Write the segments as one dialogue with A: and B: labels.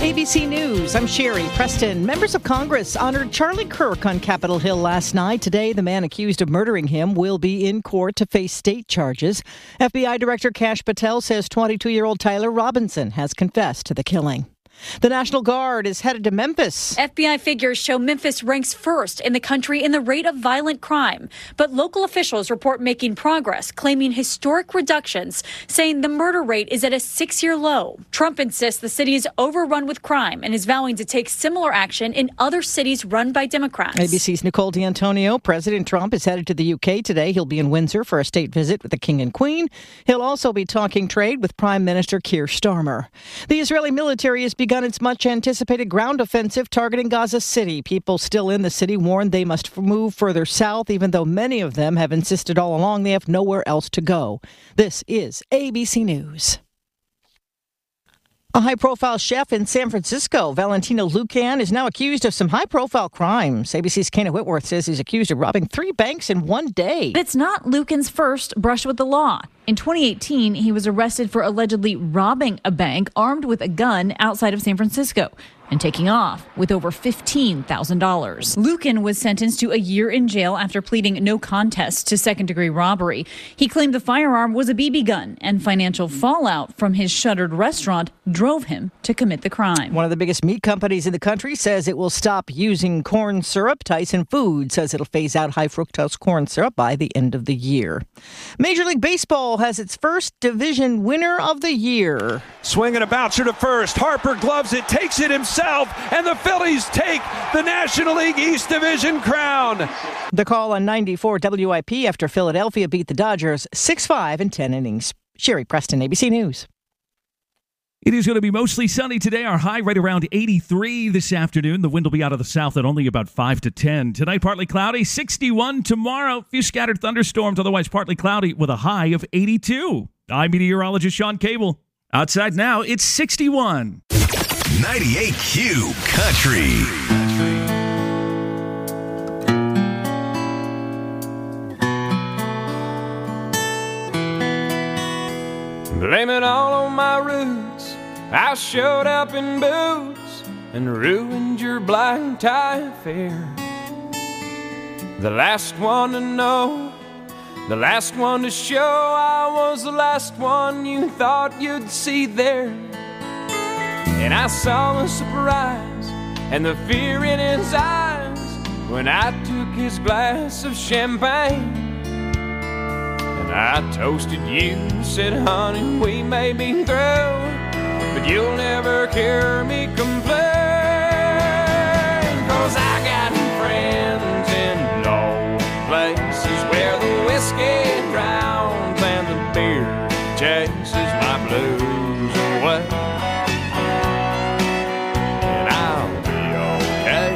A: ABC News, I'm Sherry Preston. Members of Congress honored Charlie Kirk on Capitol Hill last night. Today, the man accused of murdering him will be in court to face state charges. FBI Director Kash Patel says 22-year-old Tyler Robinson has confessed to the killing. The National Guard is headed to Memphis.
B: FBI figures show Memphis ranks first in the country in the rate of violent crime. But local officials report making progress, claiming historic reductions, saying the murder rate is at a 6-year low. Trump insists the city is overrun with crime and is vowing to take similar action in other cities run by Democrats.
A: ABC's Nicole D'Antonio. President Trump is headed to the UK today. He'll be in Windsor for a state visit with the King and Queen. He'll also be talking trade with Prime Minister Keir Starmer. The Israeli military has begun its much-anticipated ground offensive targeting Gaza City. People still in the city warned they must move further south, even though many of them have insisted all along they have nowhere else to go. This is ABC News. A high-profile chef in San Francisco, Valentino Lucan, is now accused of some high-profile crimes. ABC's Kana Whitworth says he's accused of robbing 3 banks in one day.
B: It's not Lucan's first brush with the law. In 2018, he was arrested for allegedly robbing a bank armed with a gun outside of San Francisco and taking off with over $15,000. Lucan was sentenced to a year in jail after pleading no contest to second-degree robbery. He claimed the firearm was a BB gun, and financial fallout from his shuttered restaurant drove him to commit the crime.
A: One of the biggest meat companies in the country says it will stop using corn syrup. Tyson Foods says it'll phase out high-fructose corn syrup by the end of the year. Major League Baseball has its first division winner of the year.
C: Swinging a bouncer to first. Harper gloves it, takes it himself, and the Phillies take the National League East Division crown.
A: The call on 94 WIP after Philadelphia beat the Dodgers 6-5 in 10 innings. Sherry Preston, ABC News.
D: It is going to be mostly sunny today. Our high right around 83 this afternoon. The wind will be out of the south at only about 5 to 10. Tonight, partly cloudy, 61. Tomorrow, a few scattered thunderstorms, otherwise partly cloudy with a high of 82. I'm meteorologist Sean Cable. Outside now, it's 61.
E: 98Q Country.
F: Blame it all on my roots. I showed up in boots and ruined your black tie affair. The last one to know, the last one to show, I was the last one you thought you'd see there. And I saw the surprise and the fear in his eyes when I took his glass of champagne. And I toasted you, said, honey, we may be through, but you'll never hear me complain. 'Cause I got friends in low places where the whiskey drowns and the beer chases my blues away. And I'll be okay.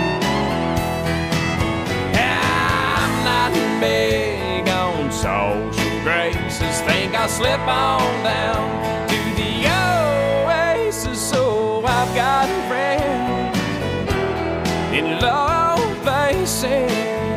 F: I'm not big on social graces. Think I'll slip on down to the oasis. So I've got friends in low places.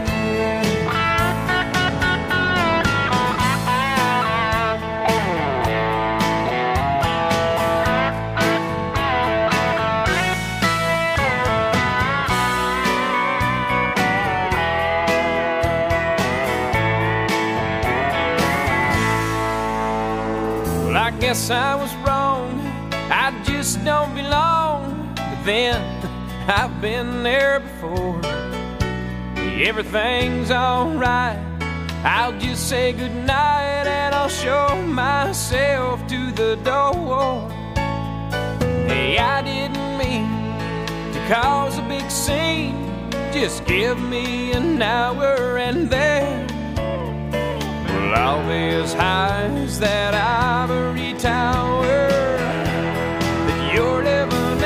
F: Well, I guess I was wrong. I just don't belong. But then I've been there before. Everything's alright. I'll just say goodnight and I'll show myself to the door. Hey, I didn't mean to cause a big scene. Just give me an hour and then well, I'll be as high as that ivory tower that you're living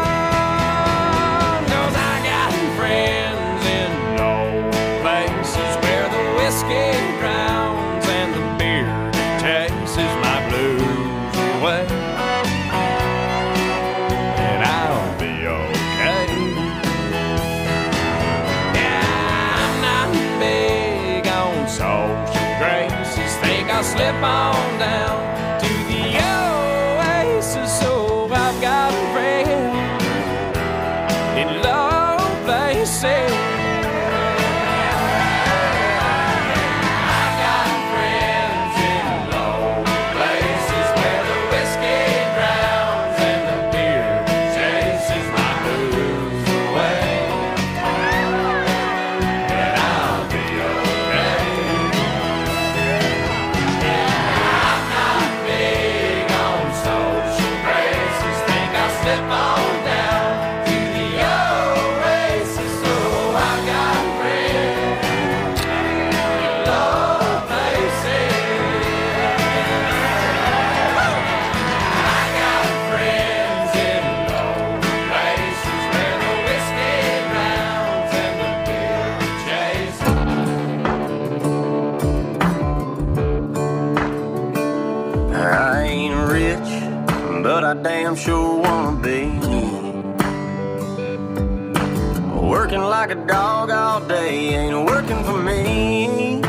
F: on. 'Cause I got friends in low places where the whiskey drowns and the beer chases my blues away. And I'll be okay. Yeah, I'm not big on social graces. Think I'll slip on down to the oasis. So I've got friends places.
G: I damn sure wanna be. Working like a dog all day ain't working for me.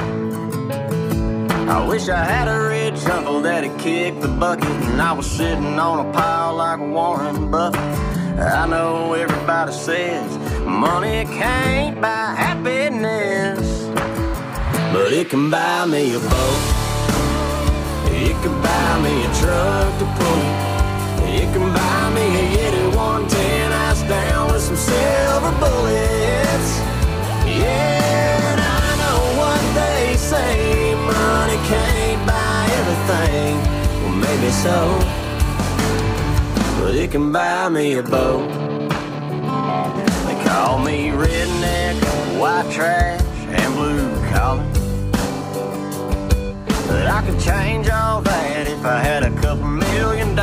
G: I wish I had a rich uncle that'd kick the bucket and I was sitting on a pile like Warren Buffett. I know everybody says money can't buy happiness, but it can buy me a boat. It can buy me a truck to pull. It can buy me a Yeti 110 ice down with some silver bullets. Yeah, and I know what they say, money can't buy everything. Well, maybe so, but it can buy me a boat. They call me redneck, white trash, and blue collar, but I could change all that if I had a couple $1 million.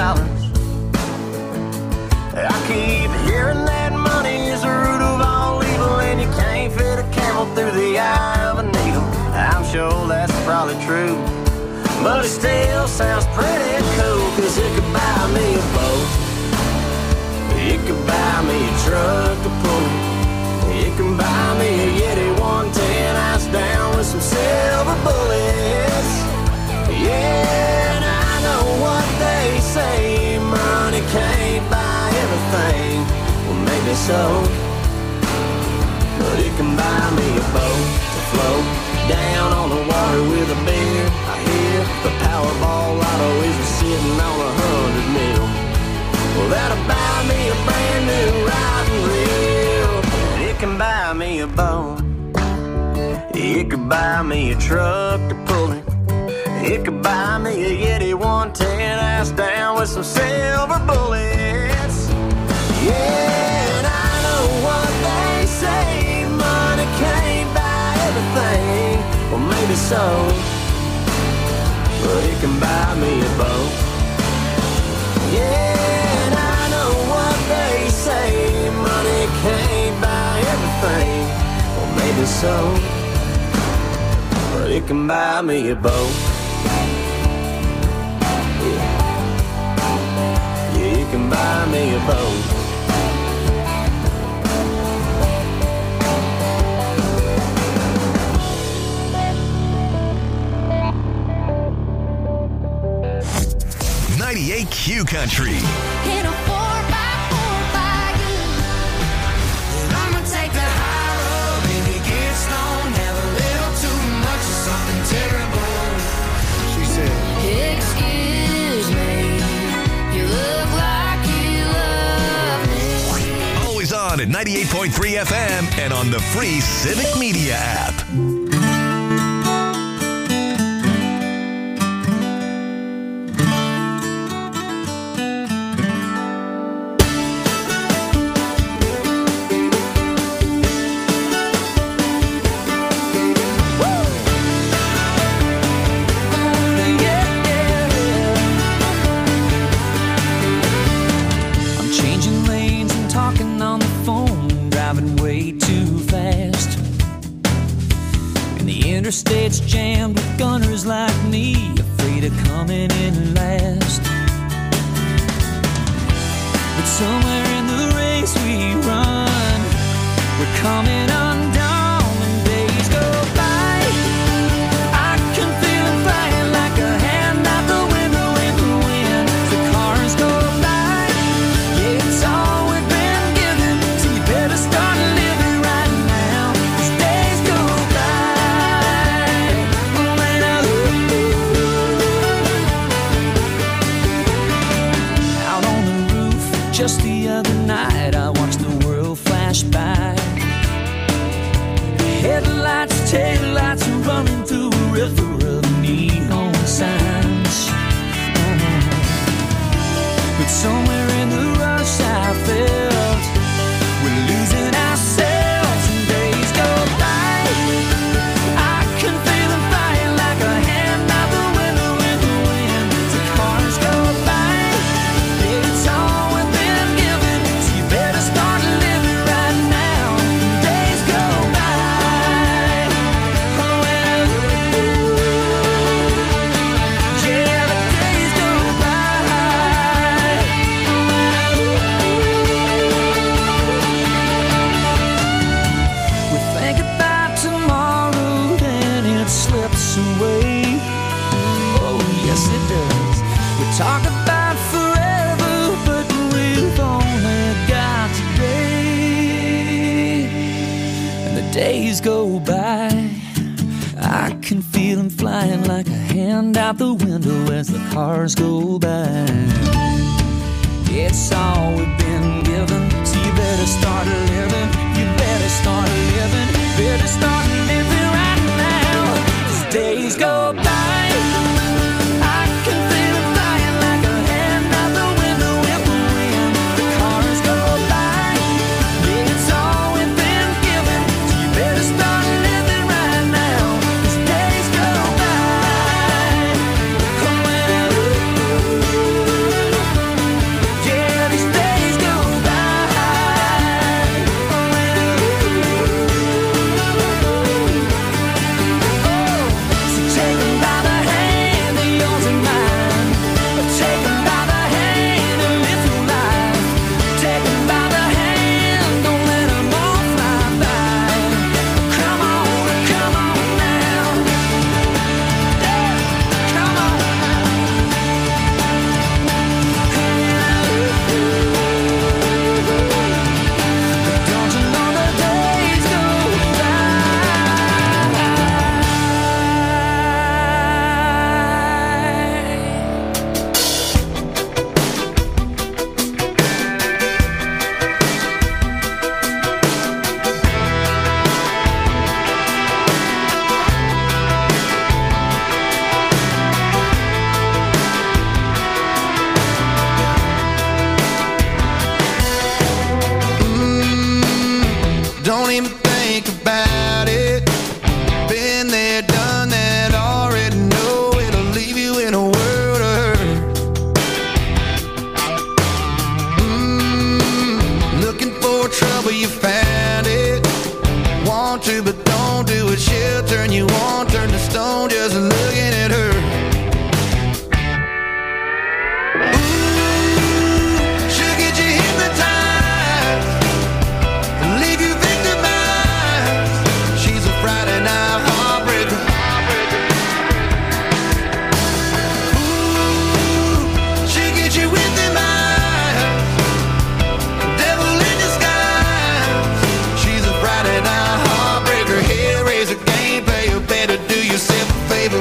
G: I keep hearing that money is the root of all evil, and you can't fit a camel through the eye of a needle. I'm sure that's probably true, but it still sounds pretty cool, cause it could buy me a boat. It could buy me a truck to pull. It can buy me a Yeti 110 ice down with some silver bullets. Yeah, and I know what they say, money can't buy everything. Well, maybe so, but it can buy me a boat to float down on the water with a beer. I hear the Powerball lotto is sitting on 100 mil. Well, that'll buy me a brand new riding reel. And it can buy me a boat. It could buy me a truck to pull it. It could buy me a Yeti 110 ass down with some silver bullets. Yeah, and I know what they say, money can't buy everything. Well, maybe so, but it can buy me a boat. Yeah, and I know what they say, money can't buy everything. Well, maybe so, but it can buy me a boat. You can buy me a boat.
E: Q Country.
H: In a 4x4 by you. And I'ma take the high road. Maybe get stoned, have a little too much of something terrible. She said, excuse me, you look like you love me.
E: Always on at 98.3 FM and on the free Civic Media app.
I: Interstate's jammed with gunners like me, afraid of coming in last. But somewhere in the race we run, we're coming undone when days go by. I can feel it flying like a hand out the window in the wind. The cars go by, yeah, it's all we've been given, so you better start living right now. Just the other night I watched the world flash by. Headlights, taillights running through a river of neon signs. But somewhere in the rush I felt we're losing ourselves and days go by. I can feel them flying like a hand out the window in the wind. The cars go by. It's all within given, so you better start living right now. Days go by. Oh, well, yeah, the days go by. We think about tomorrow and it slips away. Oh, yes, it does. We talk about forever, but we've only got today. And the days go by. I can feel them flying like a hand out the window as the cars go by. It's all we've been given, so you better start living. You better start living. Better start living right now. 'Cause days go by. I can feel it flying like a hand out the window in the wind. The cars go by. It's all we've been given, so you better start living right now. 'Cause days go by. Oh, well, yeah, these days go by. Oh, well, so take 'em by the hand, they're yours and mine. Take 'em by the hand and live your life. Take 'em by the hand, don't let 'em all fly by. Come on now. Yeah, come on. Don't you know the days go
H: Don't even think about it. Been there, done that, already know it'll leave you in a world of hurt. Looking for trouble, you found it. Want to, but don't do it. She'll turn you on, turn to stone just looking at her. She'll get you hypnotized, leave you victimized. She's a Friday night heartbreaker. She'll get you with them eyes, devil in disguise. She's a Friday night heartbreaker. Hellraiser, game player, better do yourself a favor.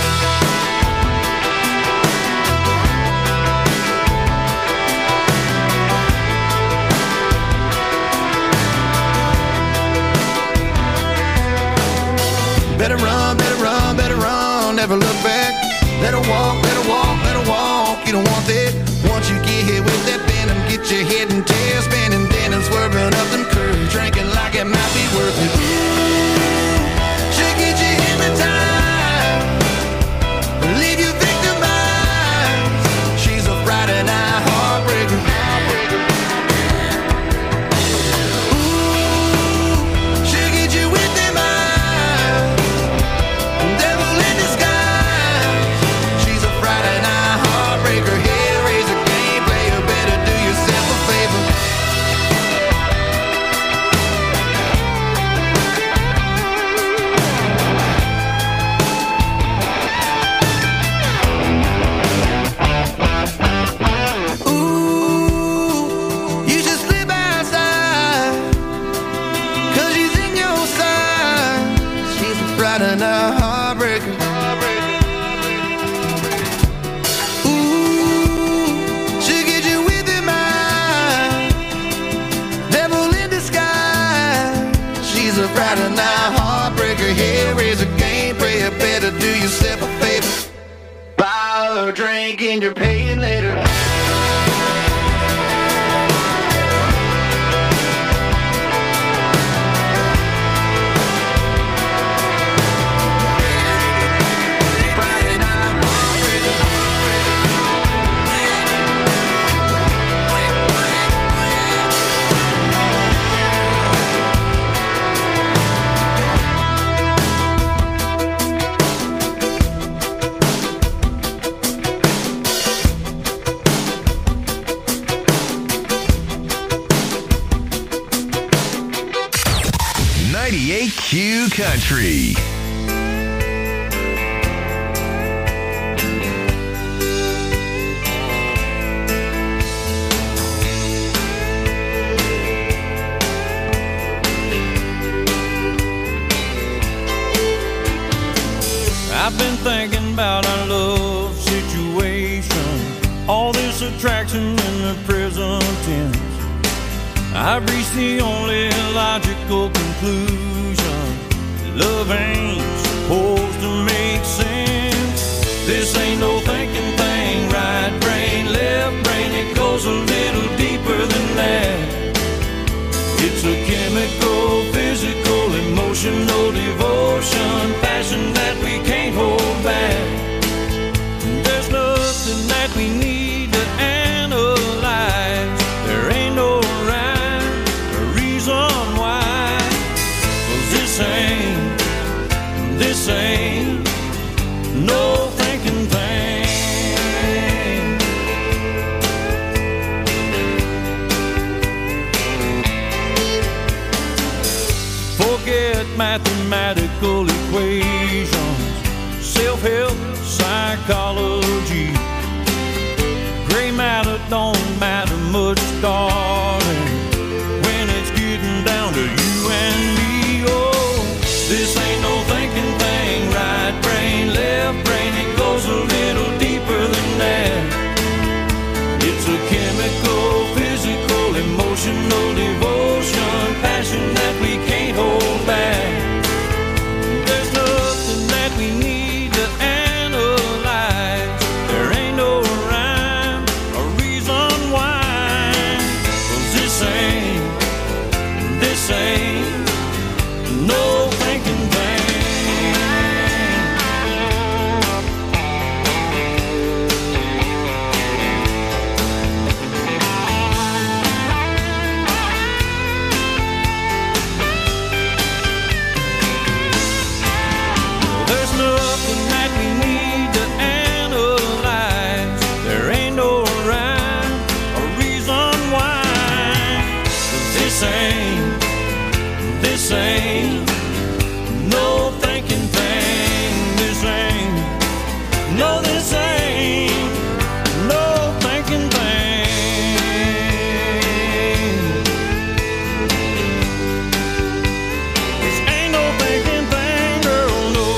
H: Better run, never look back. Let her walk, let her walk, let her walk. You don't want that. Once you get hit with that venom, get your head and tail spinning, then and swerving up them curves, drinking like it might be worth it. She'll get you hypnotized, leave you victimized. She's a Friday night heartbreaker. She'll get you with them eyes, devil in disguise. She's a Friday night heartbreaker. Hell
G: and you're paying later.
E: Q Country.
I: I've been thinking about our love situation, all this attraction in the present tense. I've reached the only logical conclusion: love ain't supposed to make sense. This ain't no thinking thing, right brain, left brain, it goes a little deeper than that. It's a chemical, physical, emotional devotion, passion that we can't hold back. There's nothing that we need to analyze. There ain't no rhyme or reason why. 'Cause this ain't no thinking thing. Forget mathematical equations, self-help, psychology. Gray matter don't matter much, darling, when it's getting down to you and me. Oh, this ain't no thinking thing, right brain, left brain, it goes a little deeper than that. It's a chemical, physical, emotional devotion, passion that we can't hold back. There's nothing that we need to analyze. There ain't no rhyme or reason why. 'Cause this ain't no thinking thing. There's nothing that we need to analyze. There ain't no rhyme or reason why. 'Cause this ain't no thinking thing. This ain't no thinking thing. This ain't no thinking thing, girl, no.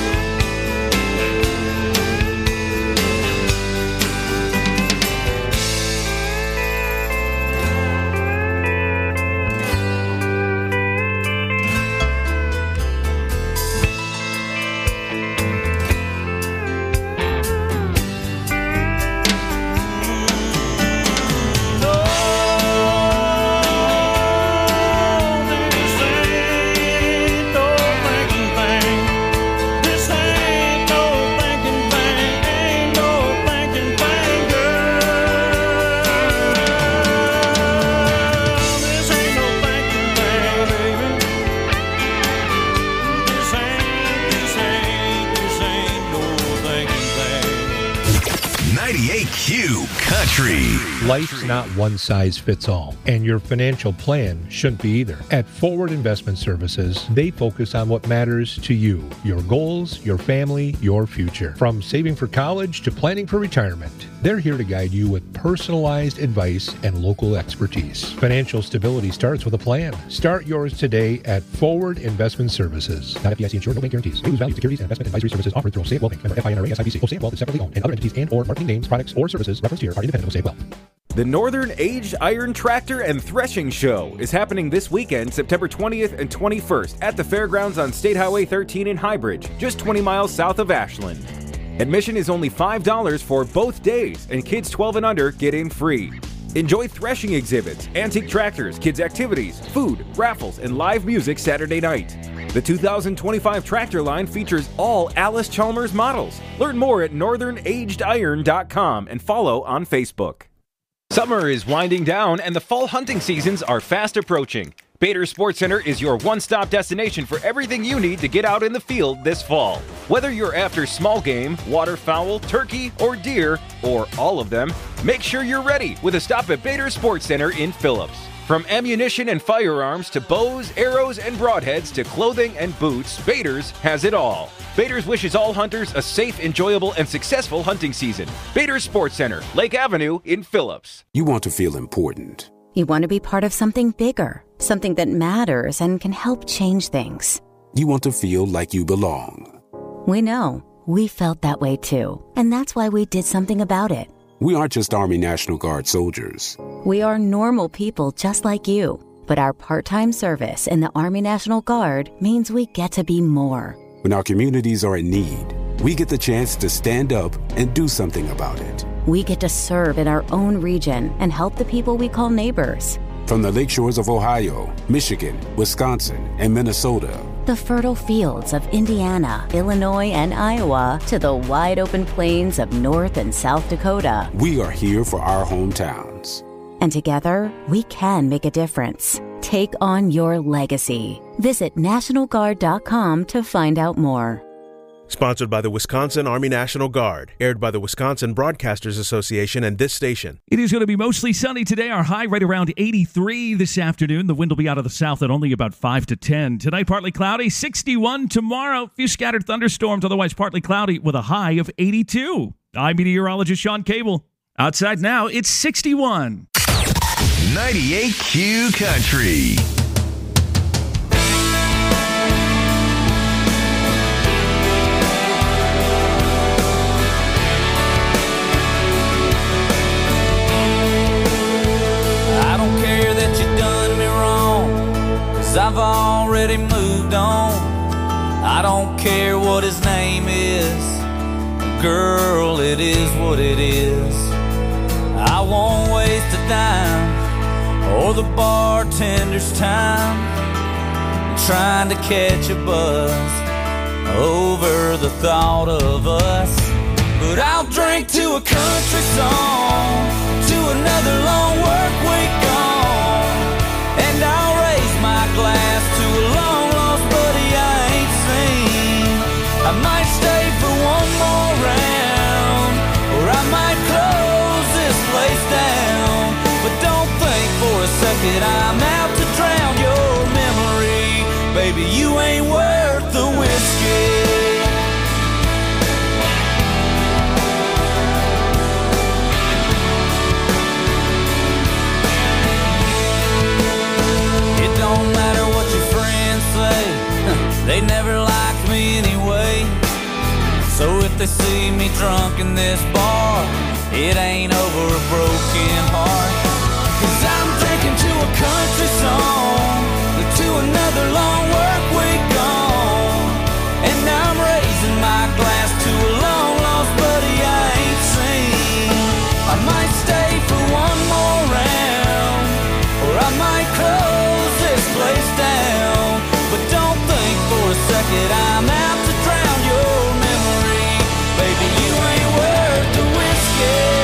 E: Q Country.
J: Life's not one size fits all, and your financial plan shouldn't be either. At Forward Investment Services, they focus on what matters to you, your goals, your family, your future. From saving for college to planning for retirement, they're here to guide you with personalized advice and local expertise. Financial stability starts with a plan. Start yours today at Forward Investment Services. Not FDIC insured, no bank guarantees. May lose value. Securities and investment advisory services offered through Osaic Wealth Bank. Member FINRA SIPC. Osaic Wealth is separately owned, and other entities and/or marketing names, products, or services referenced here are independent of Osaic Wealth.
K: The Northern Aged Iron Tractor and Threshing Show is happening this weekend, September 20th and 21st at the fairgrounds on State Highway 13 in Highbridge, just 20 miles south of Ashland. Admission is only $5 for both days, and kids 12 and under get in free. Enjoy threshing exhibits, antique tractors, kids' activities, food, raffles, and live music Saturday night. The 2025 tractor line features all Alice Chalmers models. Learn more at northernagediron.com and follow on Facebook. Summer is winding down and the fall hunting seasons are fast approaching. Bader Sports Center is your one-stop destination for everything you need to get out in the field this fall. Whether you're after small game, waterfowl, turkey, or deer, or all of them, make sure you're ready with a stop at Bader Sports Center in Phillips. From ammunition and firearms to bows, arrows, and broadheads to clothing and boots, Bader's has it all. Bader's wishes all hunters a safe, enjoyable, and successful hunting season. Bader Sports Center, Lake Avenue in Phillips.
L: You want to feel important.
M: You want to be part of something bigger, something that matters and can help change things.
L: You want to feel like you belong.
M: We know. We felt that way too. And that's why we did something about it.
L: We aren't just Army National Guard soldiers.
M: We are normal people just like you. But our part-time service in the Army National Guard means we get to be more.
L: When our communities are in need, we get the chance to stand up and do something about it.
M: We get to serve in our own region and help the people we call neighbors.
L: From the lake shores of Ohio, Michigan, Wisconsin, and Minnesota,
M: the fertile fields of Indiana, Illinois, and Iowa, to the wide open plains of North and South Dakota,
L: we are here for our hometowns.
M: And together, we can make a difference. Take on your legacy. Visit NationalGuard.com to find out more.
N: Sponsored by the Wisconsin Army National Guard. Aired by the Wisconsin Broadcasters Association and this station.
D: It is going to be mostly sunny today. Our high right around 83 this afternoon. The wind will be out of the south at only about 5 to 10. Tonight, partly cloudy. 61 tomorrow. A few scattered thunderstorms, otherwise partly cloudy with a high of 82. I'm meteorologist Sean Cable. Outside now, it's 61.
E: 98Q Country.
I: I've already moved on. I don't care what his name is. Girl, it is what it is. I won't waste a dime or the bartender's time trying to catch a buzz over the thought of us. But I'll drink to a country song, to another long work week gone, and I'll raise my glass to a long lost buddy I ain't seen. I might stay for one more round, or I might close this place down. But don't think for a second I'm out to drown your memory. Baby, you ain't worth the whiskey. Don't matter what your friends say, they never liked me anyway. So if they see me drunk in this bar, it ain't over a broken heart. 'Cause I'm drinking to a country song, to another long work week gone, and I'm raising my glass to a long lost buddy I ain't seen. I might stay for one more round, or I might close this place down. But don't think for a second I'm out to drown your memory. Baby, you ain't worth the whiskey.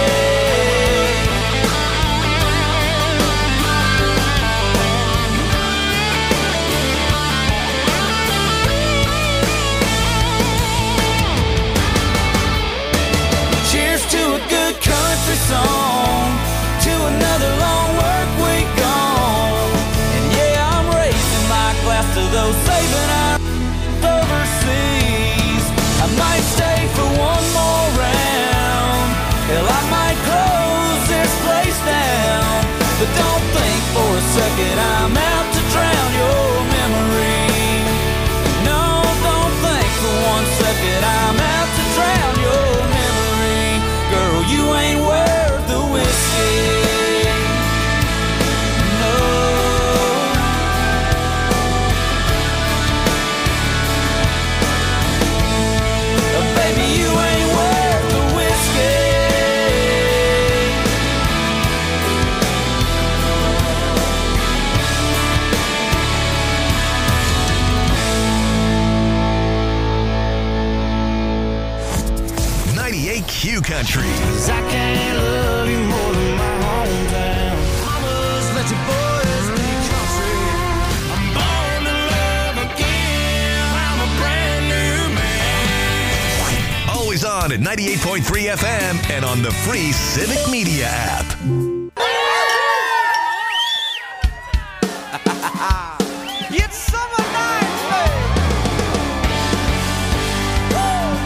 I: Cheers to a good country song, to another long work week gone. And yeah, I'm raising my glass to those saving our over
E: on at 98.3 FM and on the free Civic Media app.
H: It's summer nights, babe. Woo!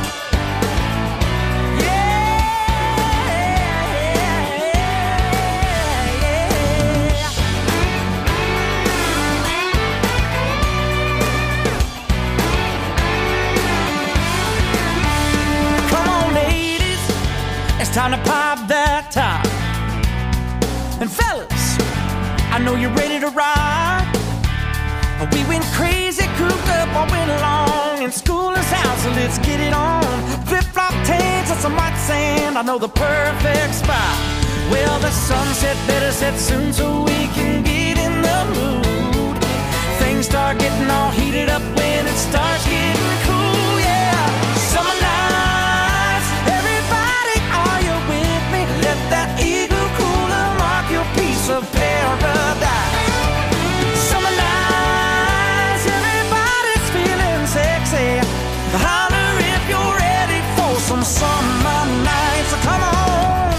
I: Come on, ladies, it's time to pop that top. And fellas, I know you're ready to ride. We went crazy, cooped up all winter long, and school is out, so let's get it on. Flip-flop tanks and some white sand, I know the perfect spot. Well, the sunset better set soon so we can get in the mood. Things start getting all heated up when it starts getting cool, yeah. Summer nights, everybody, are you with me? Let that igloo cooler mark your piece of paradise. Summer nights, everybody's feeling sexy. Holler if you're ready for some summer nights. Come on.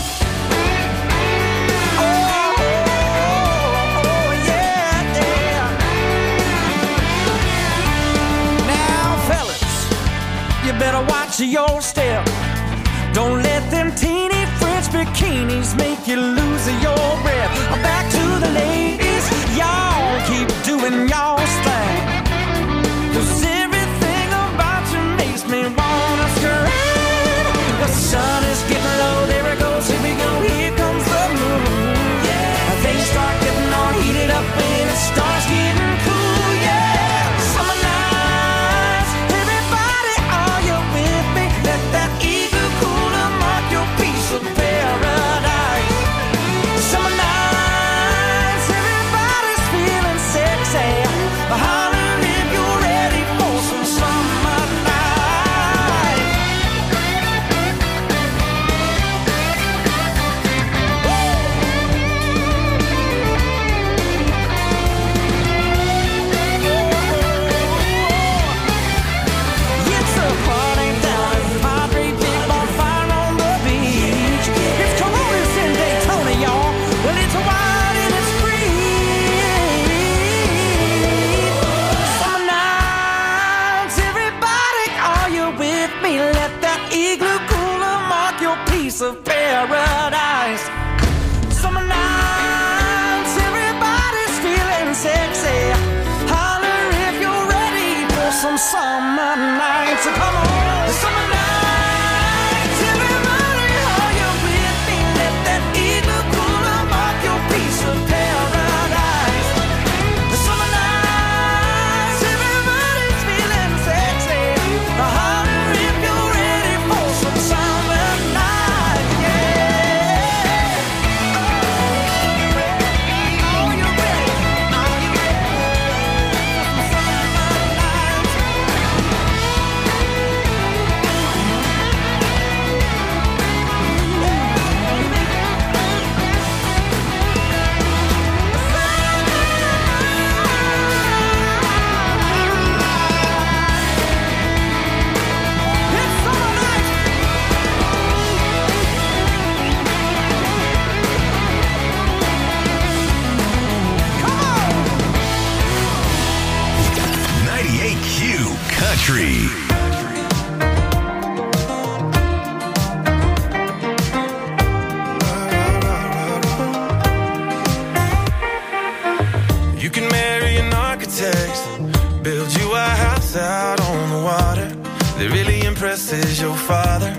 I: Oh, yeah, yeah. Now, fellas, you better watch your step. Don't let them teeny French bikinis make you lose your breath. Back to the ladies, y'all keep doing y'all's thing. 'Cause everything about you makes me wanna scream. The sun is getting low, there it goes, here we go, here comes the moon. Yeah, things start getting all heated up when it starts getting cool, yeah. Summer nights, everybody, are you with me? Let that igloo cooler mark your piece of paradise. Summer nights, everybody's feeling sexy. Holler if you're ready for some summer night. It's a party down at Padre, big bonfire on the beach. It's Coronas in Daytona, y'all. Well, it's wild and it's free. Summer nights, everybody, are you with me? Let that igloo cooler mark your piece of paradise. Summer nights, everybody's feeling sexy. Holler if you're ready for some summer nights. Come on, summer nights, everybody, are you with me? Let that igloo cooler mark your piece of paradise. Summer nights, everybody's feeling sexy. Holler if you're ready for some summer nights, yeah. Are you ready? Are you ready for some summer nights? It's summer nights.
E: 98Q Country.
O: You can marry an architect, build you a house out on the water that really impresses your father.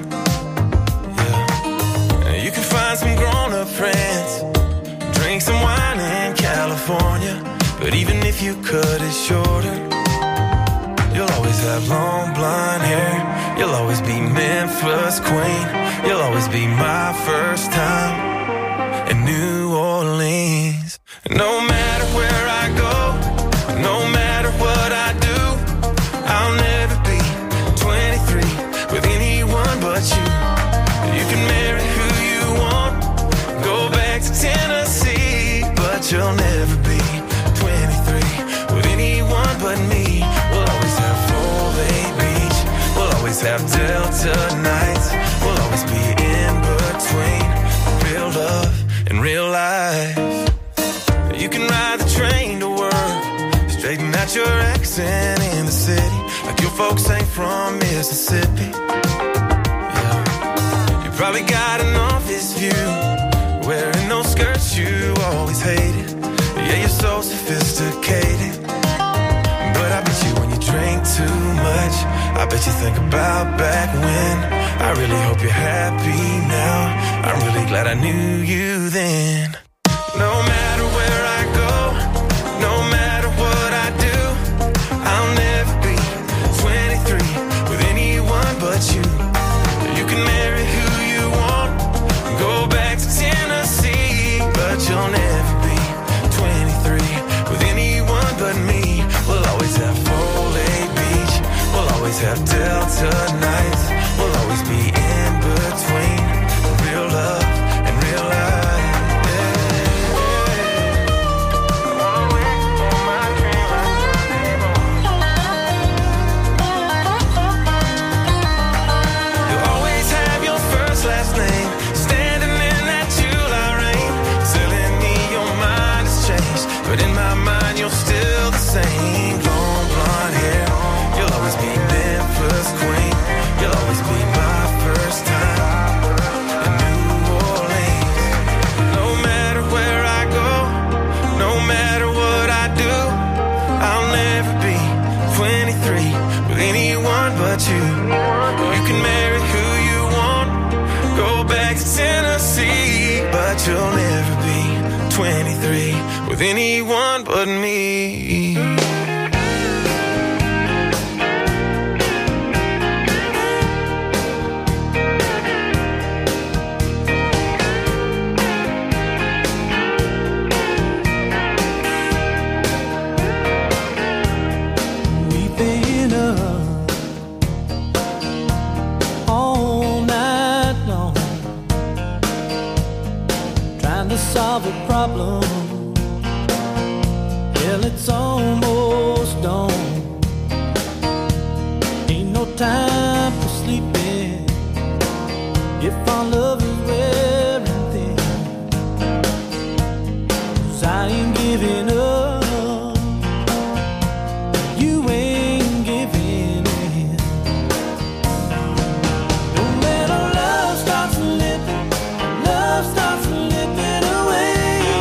O: Yeah. You can find some grown-up friends, drink some wine in California, but even if you cut it shorter, you'll always have long blonde hair. You'll always be Memphis queen. You'll always be my first time in New Orleans. No matter where I go, no matter what I do, I'll never be 23 with anyone but you. You can marry who you want, go back to Tennessee, but you'll never be 23 with anyone but me. We'll always have Full Bay Beach, we'll always have Delta nights, real life. You can ride the train to work, straighten out your accent in the city, like your folks ain't from Mississippi. Yeah. You probably got an office view, wearing those skirts you always hated. Yeah, you're so sophisticated. But I bet you when you drink too much, I bet you think about back when. I really hope you're happy now. I'm really glad I knew you then. No matter where I go, no matter what I do, I'll never be 23 with anyone but you. You can marry who you want, go back to Tennessee, but you'll never be 23 with anyone but me. We'll always have Foley Beach, we'll always have Delta nights, we'll always be in between real love and real life. Last name, standing in that July rain, telling me your mind has changed, but in my mind you're still the same. Long blonde hair, you'll always be Memphis queen, you'll always be my first time in New Orleans. No matter where I go, no matter what I do, I'll never be 23 with anyone but you. You can marry who you want, go back to Tennessee, but you'll never be 23 with anyone but me.
I: We've been up all night long, trying to solve a problem. Well, it's almost dawn. Ain't no time for sleeping if our love is wearing thin. 'Cause I ain't giving up, you ain't giving in. No matter love starts slipping, love starts slipping away.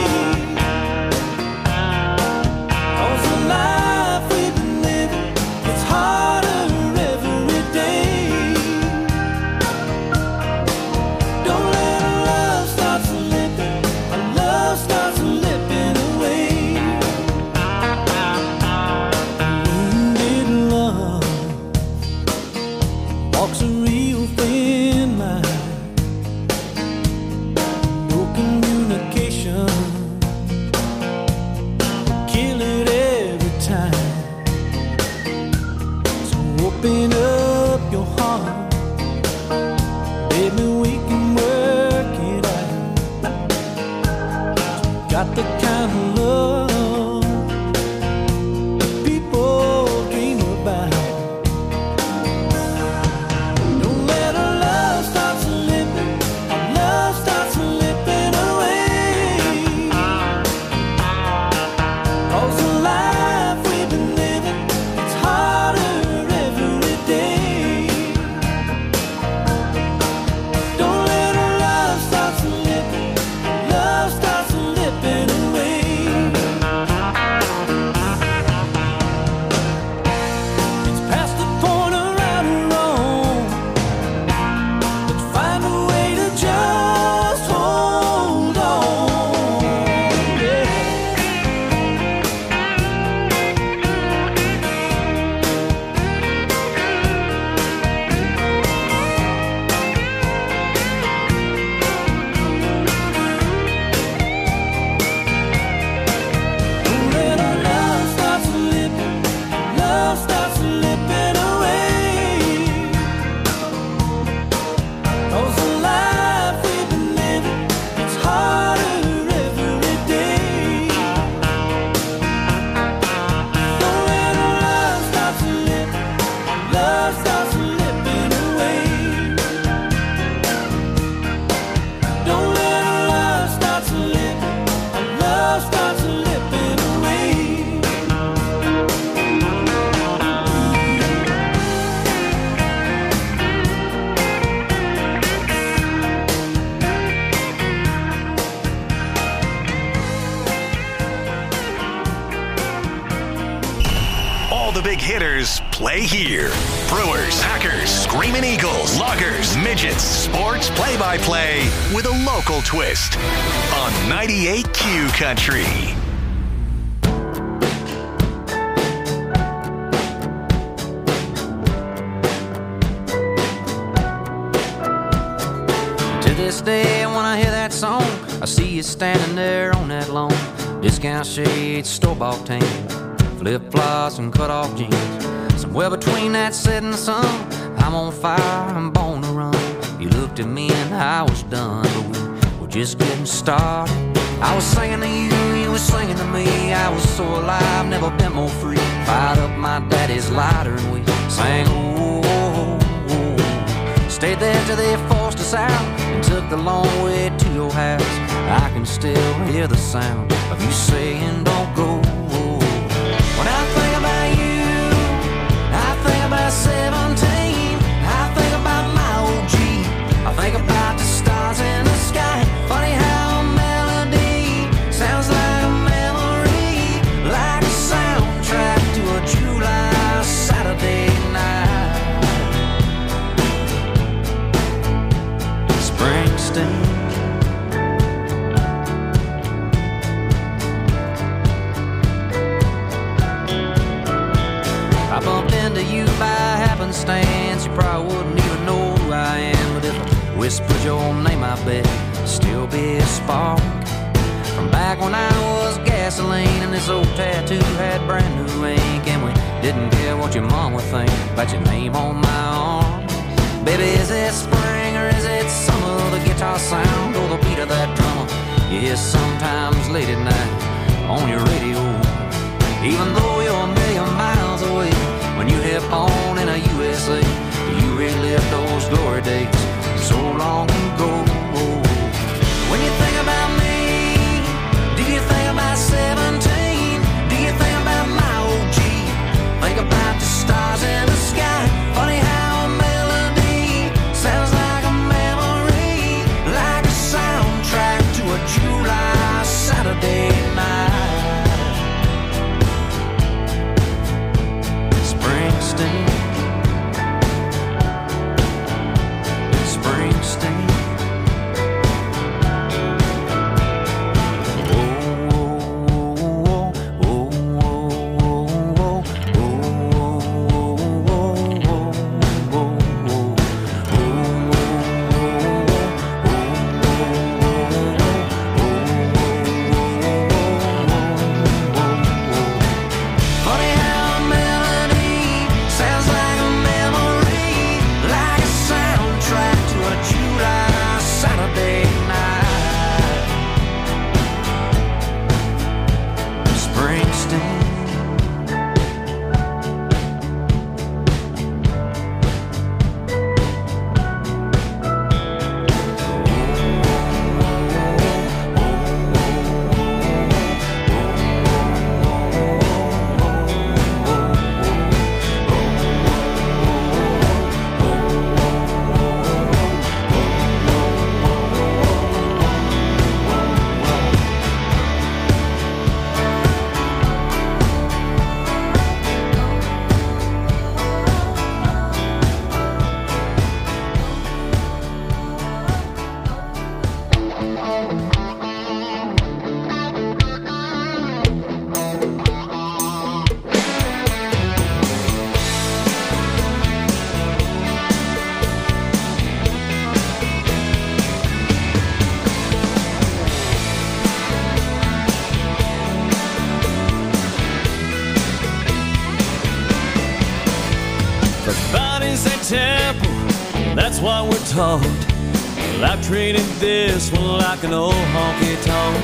I: 'Cause the life we've been living, it's harder every day. Don't let our love start slipping, our love starts slipping away. Wounded love walks a real thin line. No communication will kill it every time. So open up your heart, baby, we can work it out. Got the kind of love people dream about. Don't let our love start slipping, our love starts slipping away. 'Cause the life we've been living, it's harder every day. Don't let our love start slipping, love starts slipping away.
E: the big hitters play here. Brewers, Packers, Screaming Eagles, Loggers, Midgets, sports play-by-play with a local twist on 98Q Country.
P: To this day, when I hear that song, I see you standing there on that lawn. Discount shades, store-bought tan, flip-flops and cut-off jeans. Somewhere between that setting sun, I'm on fire, I'm born to run. You looked at me and I was done, but we were just getting started. I was singing to you, you were singing to me. I was so alive, never been more free. Fired up my daddy's lighter and we sang, oh, oh, oh. Stayed there till they forced us out and took the long way to your house. I can still hear the sound of you saying don't go. When I think about you, I think about 17. I think about my old Jeep. I think about the stars in the sky. Funny how a melody sounds like a memory, like a soundtrack to a July Saturday night. Springsteen. I bumped into you by happenstance. You probably wouldn't even know who I am, but if I whispered your name, I bet it'd still be a spark. From back when I was gasoline and this old tattoo had brand new ink, and we didn't care what your mom would think about your name on my arm. Baby, is it spring or is it summer? The guitar sound or the beat of that drummer you hear sometimes late at night on your radio. Even though you're a million miles away, when you hit on in a USA, you relive those glory days so long ago. When you think about me, do you think about 17? Do you think about my old Jeep? Think about the stars in the sky. Funny how a melody sounds like a memory, like a soundtrack to a July Saturday night. Springsteen.
I: That's what we're taught. Well, I've treated this one like an old honky-tonk.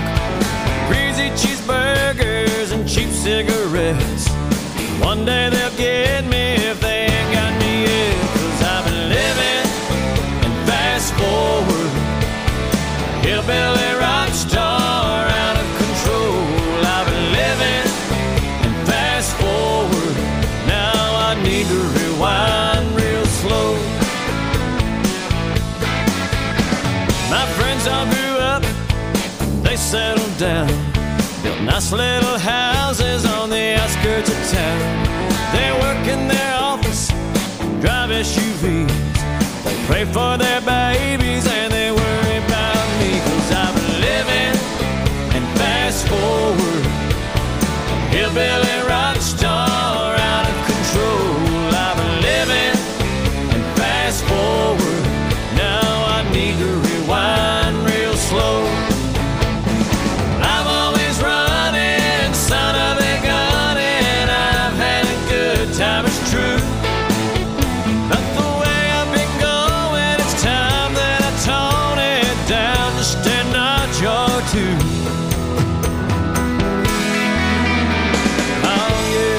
I: Greasy cheeseburgers and cheap cigarettes. One day they'll get me if they ain't got me yet. 'Cause I've been living and fast forward. Hillbilly rock star out of control. I've been living and fast forward. Now I need to rewind real slow. My friends all grew up, they settled down, built nice little houses on the outskirts of town. They work in their office, drive SUVs. They pray for their babies and they worry about me. 'Cause I've been living and fast forward, hillbilly rock star out of control. I've been living and fast forward, now I need to rewind real slow. I'm always running, son of a gun, and I've had a good time, it's true. But the way I've been going, it's time that I tone it down just a notch or two. Oh yeah.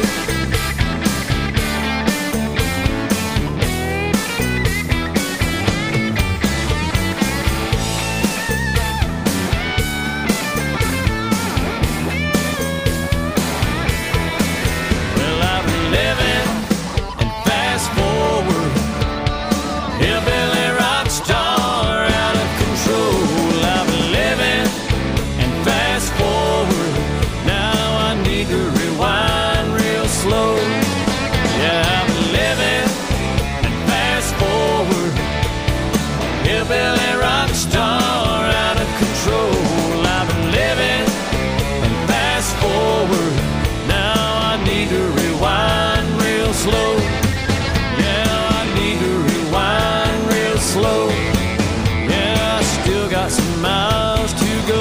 I: Well, I've been living and fast forward, hillbilly rock star out of control. I've been living and fast forward, now I need to rewind real slow. Yeah, I've been living and fast forward, hillbilly rock star out of control. I've been living and fast forward, now I need to rewind real slow. Yeah, I need to rewind real slow. Yeah, I still got some miles to go.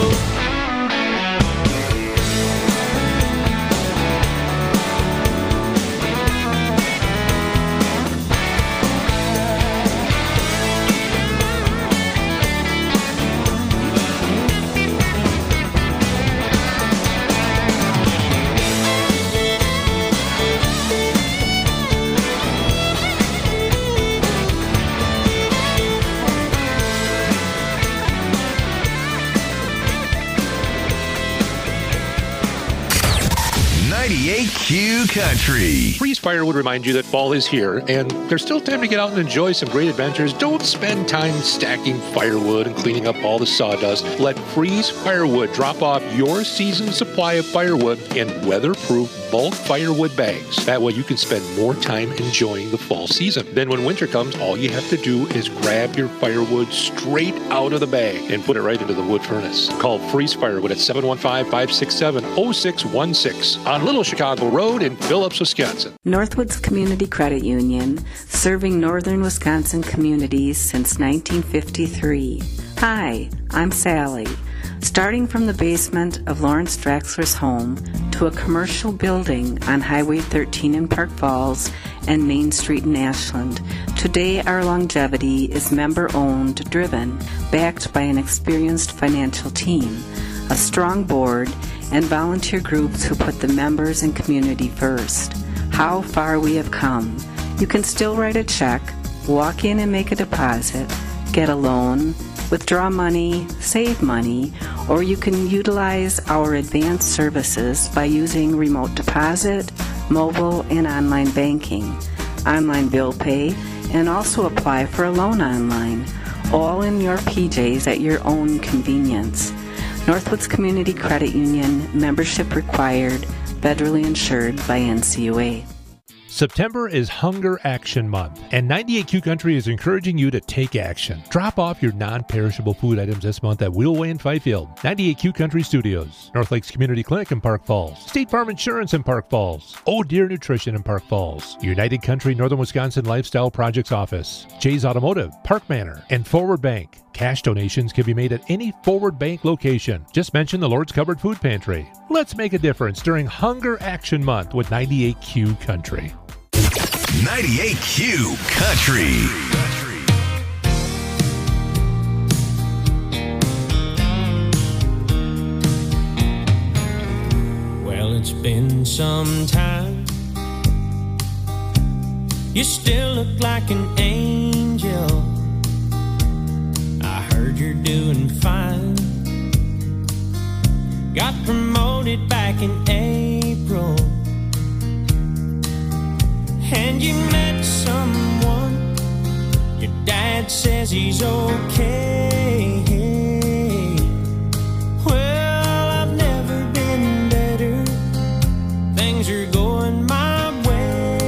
E: Q Country.
J: Freeze Fire would remind you that fall is here, and there's still time to get out and enjoy some great adventures. Don't spend time stacking firewood and cleaning up all the sawdust. Let Freeze Firewood drop off your season's supply of firewood in weatherproof bulk firewood bags. That way you can spend more time enjoying the fall season. Then when winter comes, all you have to do is grab your firewood straight out of the bag and put it right into the wood furnace. Call Freeze Firewood at 715-567-0616 on Little Chicago Road in Phillips, Wisconsin.
Q: Northwoods Community Credit Union, serving northern Wisconsin communities since 1953. Hi, I'm Sally. Starting from the basement of Lawrence Draxler's home to a commercial building on Highway 13 in Park Falls and Main Street in Ashland, today our longevity is member-owned, driven, backed by an experienced financial team, a strong board, and volunteer groups who put the members and community first. How far we have come. You can still write a check, walk in and make a deposit, get a loan, withdraw money, save money, or you can utilize our advanced services by using remote deposit, mobile, and online banking, online bill pay, and also apply for a loan online, all in your PJs at your own convenience. Northwoods Community Credit Union, membership required, federally insured by NCUA.
J: September is Hunger Action Month, and 98Q Country is encouraging you to take action. Drop off your non-perishable food items this month at Wheelway in Fifield, 98Q Country Studios, North Lakes Community Clinic in Park Falls, State Farm Insurance in Park Falls, Oh Deer Nutrition in Park Falls, United Country Northern Wisconsin Lifestyle Projects Office, Jay's Automotive, Park Manor, and Forward Bank. Cash donations can be made at any Forward Bank location. Just mention the Lord's Cupboard Food Pantry. Let's make a difference during Hunger Action Month with 98Q Country.
E: 98Q Country.
I: Well, it's been some time. You still look like an angel. I heard you're doing fine. Got promoted back in April. And you met someone. Your dad says he's okay. Well, I've never been better. Things are going my way.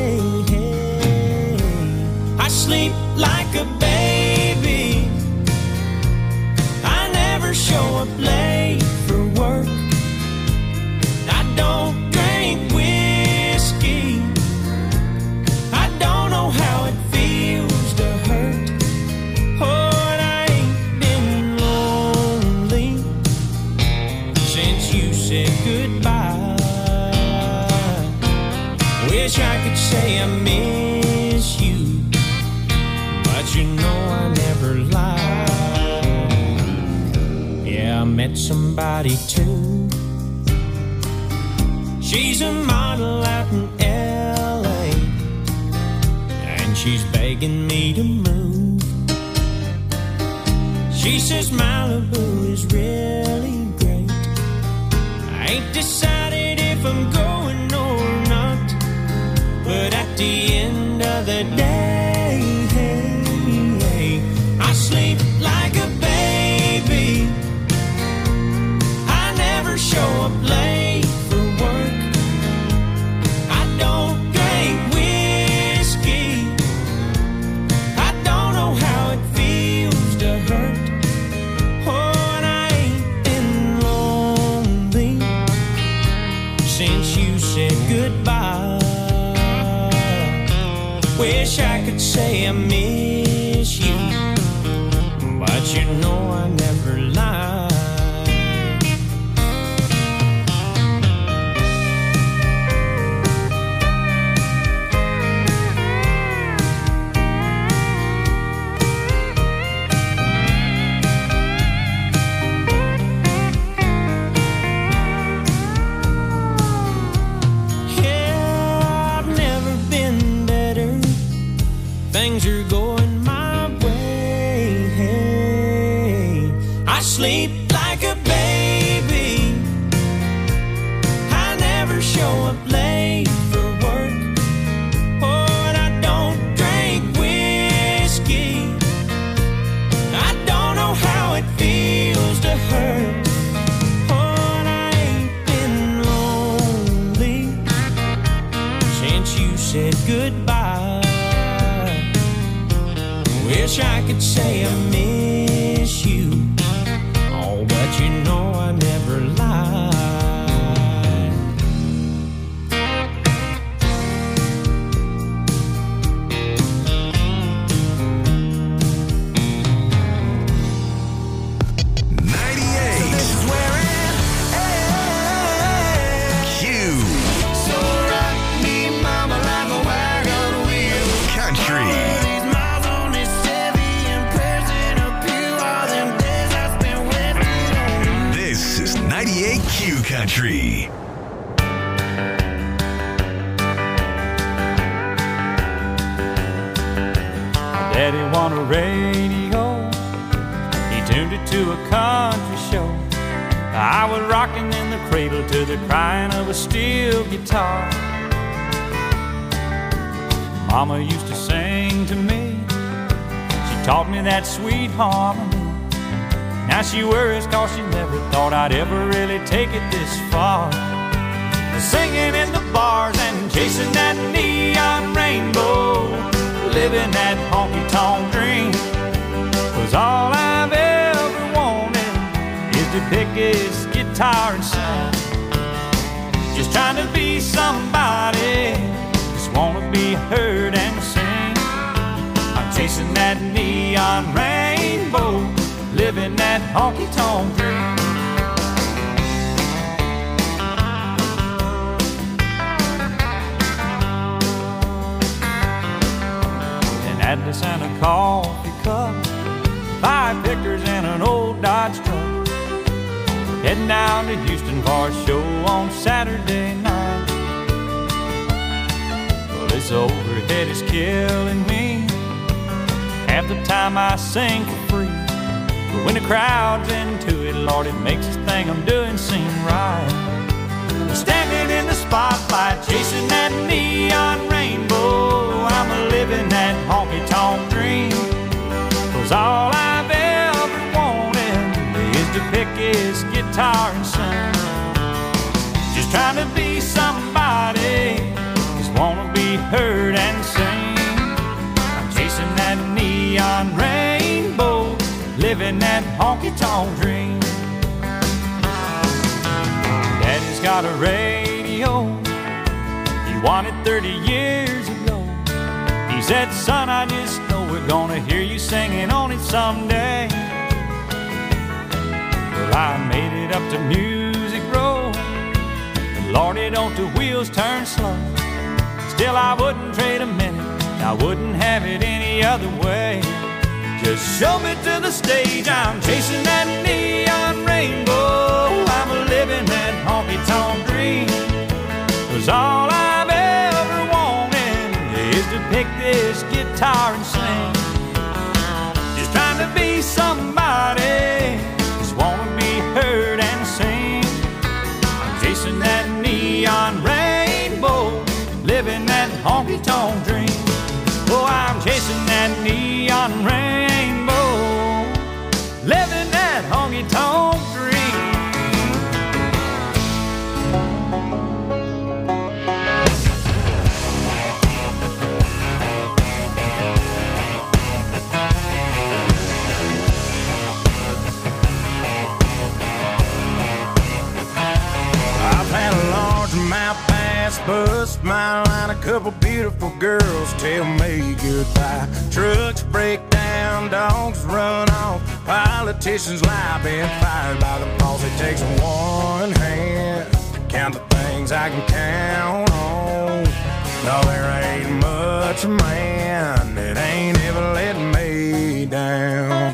O: Wish I could say I miss you, but you know I never lied. Yeah, I met somebody too. She's a model out in L.A., and she's begging me to move. She says Malibu is really great. I ain't decided if I'm going or not, but at the end of the day, I sleep like a baby. I never show up late for work. I don't drink whiskey. I don't know how it feels to hurt. Oh, and I ain't been lonely since you said goodbye. Wish I could say I miss you, but you know I never lied. Things are going my way. I sleep like a baby. I never show up late for work. Oh, and I don't drink whiskey. I don't know how it feels to hurt. Oh, and I ain't been lonely since you said goodbye. Wish I could say I miss you, oh, but you know I never lied.
E: 98. So this is where Q. So rock me, mama, like a wagon wheel. Country. This is 98 Q Country.
F: Daddy won a radio. He tuned it to a country show. I was rocking in the cradle to the crying of a steel guitar. Mama used to sing to me. She taught me that sweet harmony. Now she worries 'cause she never thought I'd ever really take it this far. Singing in the bars and chasing that neon rainbow, living that honky-tonk dream. 'Cause all I've ever wanted is to pick his guitar and sing. Just trying to be somebody, just wanna be heard and sing. I'm chasing that neon rainbow, living that honky-tonk dream. An Atlas and a coffee cup, 5 pickers and an old Dodge truck, heading down to Houston for a show on Saturday night. Well, this overhead is killing me. Half the time I sing for free, but when the crowd's into it, Lord, it makes this thing I'm doing seem right. Standing in the spotlight, chasing that neon rainbow, I'm a living that honky-tonk dream. 'Cause all I've ever wanted is to pick his guitar and sing. Just trying to be somebody, just wanna be heard and sing. I'm chasing that neon rainbow, living that honky-tonk dream. Daddy's got a radio, he won it 30 years ago. He said, son, I just know we're gonna hear you singing on it someday. Well, I made it up to Music Row, and Lordy, don't the wheels turn slow. Still, I wouldn't trade a minute. I wouldn't have it any other way. Just show me to the stage. I'm chasing that neon rainbow. I'm living that honky-tonk dream. 'Cause all I've ever wanted is to pick this guitar and sing. Just trying to be somebody, just wanna be heard and sing. I'm chasing that neon rainbow, living that honky-tonk dream. Oh, I'm chasing that neon rainbow, living that honky-tonk dream.
O: I've had a largemouth bass bust my line, a couple beautiful girls tell me goodbye. Trucks break down, dogs run off, politicians lie, been fired by the boss. It takes one hand to count the things I can count on. No, there ain't much man that ain't ever let me down.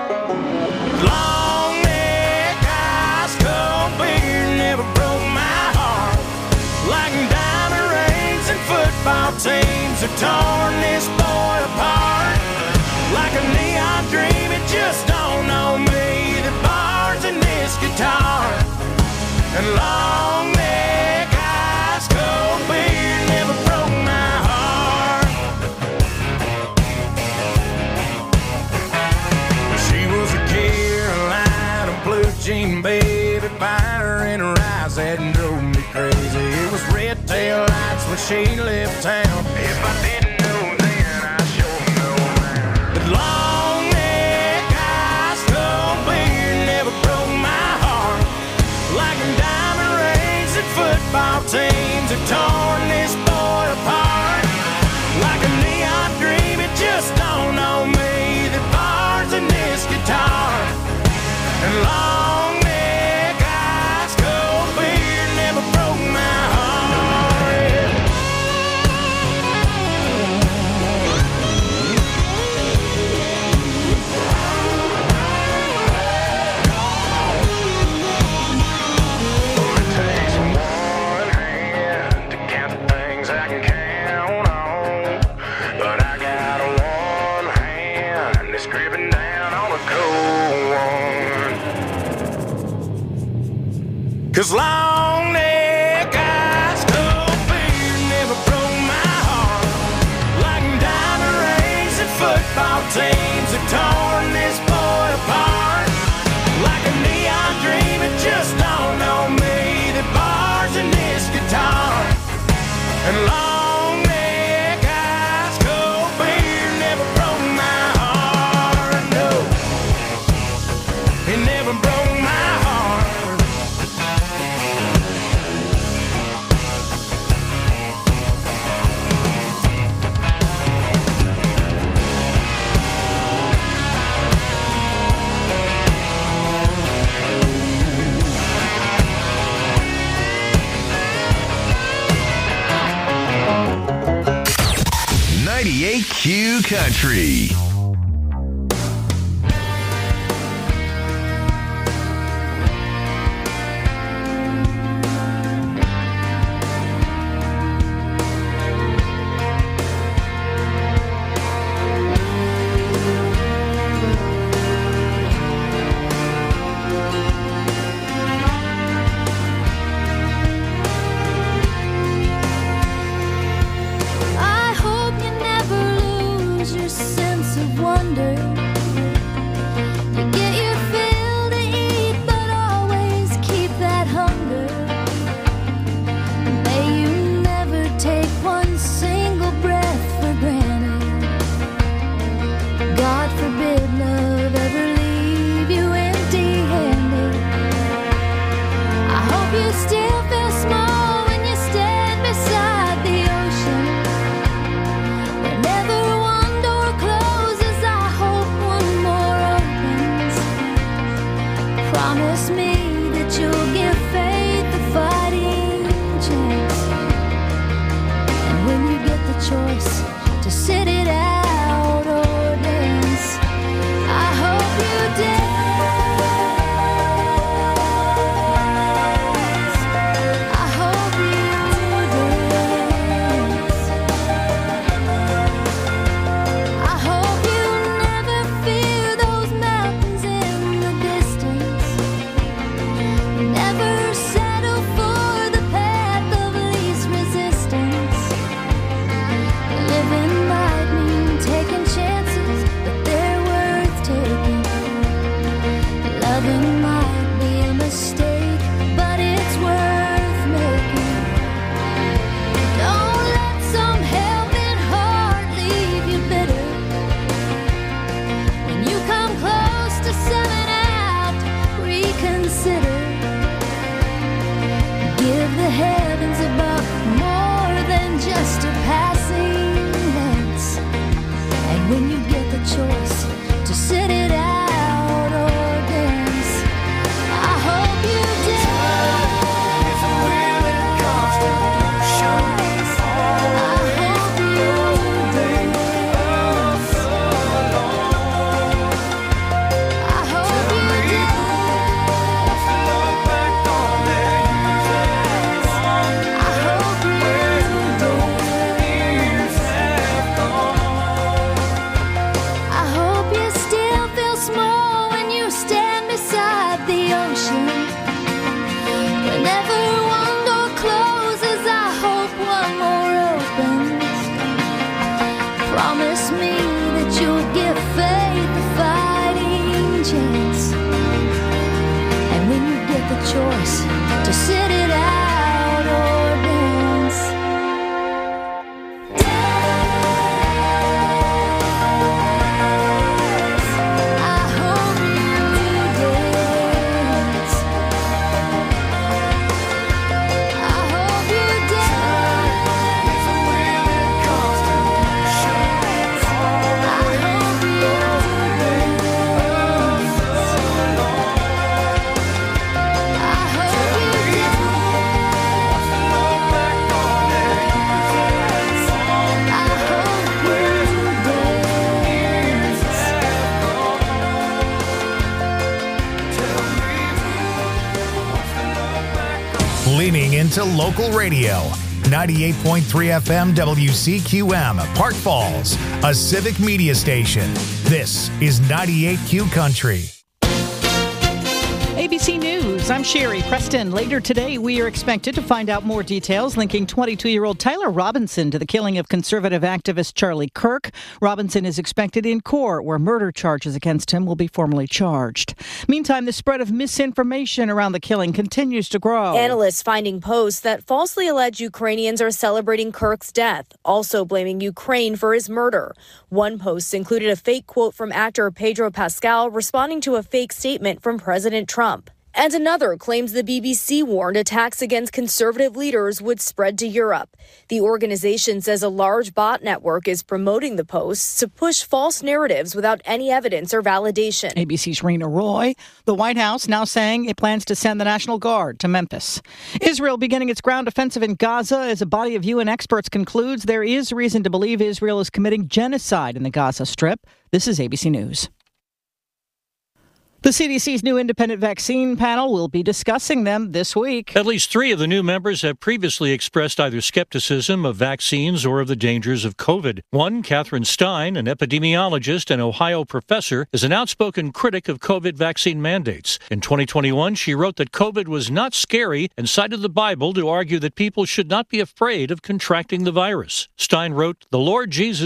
O: Long neck, ice cold beer never broke my heart. Like diamond rings and football teams have torn this boy apart. Like a neon dream, it just don't know me. The bars in this guitar and long neck, ice cold beer never broke my heart. She was a Carolina blue jean baby, fire in her eyes that drove me crazy. It was red tail lights when she left town. If I didn't know then, I sure know now. But long neck, ice cold beer never broke my heart. Like diamond rings and football teams have torn this boy apart. Like a neon dream, it just don't know me. The bars in this guitar and long neck, ice cold beer never broke my heart. It takes one hand to count the things I can count on, but I got one hand that's gripping down on a cold one. 'Cause long neck, ice cold beer never broke my heart. Like diamond rings and football teams have torn this boy apart. Like a neon dream, it just don't know me. The bars in this guitar and long neck, ice cold beer never broke my heart. No, it never broke my heart.
E: Q Country.
H: I hope you never lose your sense of wonder. You get your fill to eat, but always keep that hunger. May you never take one single breath for granted. God forbid love ever leave you empty-handed. I hope you still feel small when you stand beside the ocean. Whenever one door closes, I hope one more opens. Promise me that you'll give faith a fighting chance. And when you choice to sit it out or dance. I hope you dance. I hope you dance.
R: Leaning into local radio. 98.3 FM WCQM, Park Falls, a civic media station. This is 98Q Country.
A: ABC News, I'm Sherry Preston. Later today, we are expected to find out more details linking 22-year-old Tyler Robinson to the killing of conservative activist Charlie Kirk. Robinson is expected in court, where murder charges against him will be formally charged. Meantime, the spread of misinformation around the killing continues to grow.
S: Analysts finding posts that falsely allege Ukrainians are celebrating Kirk's death, also blaming Ukraine for his murder. One post included a fake quote from actor Pedro Pascal responding to a fake statement from President Trump. And another claims the BBC warned attacks against conservative leaders would spread to Europe. The organization says a large bot network is promoting the posts to push false narratives without any evidence or validation.
A: ABC's Rena Roy. The White House now saying it plans to send the National Guard to Memphis. Israel beginning its ground offensive in Gaza as a body of UN experts concludes there is reason to believe Israel is committing genocide in the Gaza Strip. This is ABC News. The CDC's new independent vaccine panel will be discussing them this week.
T: At least 3 of the new members have previously expressed either skepticism of vaccines or of the dangers of COVID. One, Catherine Stein, an epidemiologist and Ohio professor, is an outspoken critic of COVID vaccine mandates. In 2021, she wrote that COVID was not scary and cited the Bible to argue that people should not be afraid of contracting the virus. Stein wrote, "The Lord Jesus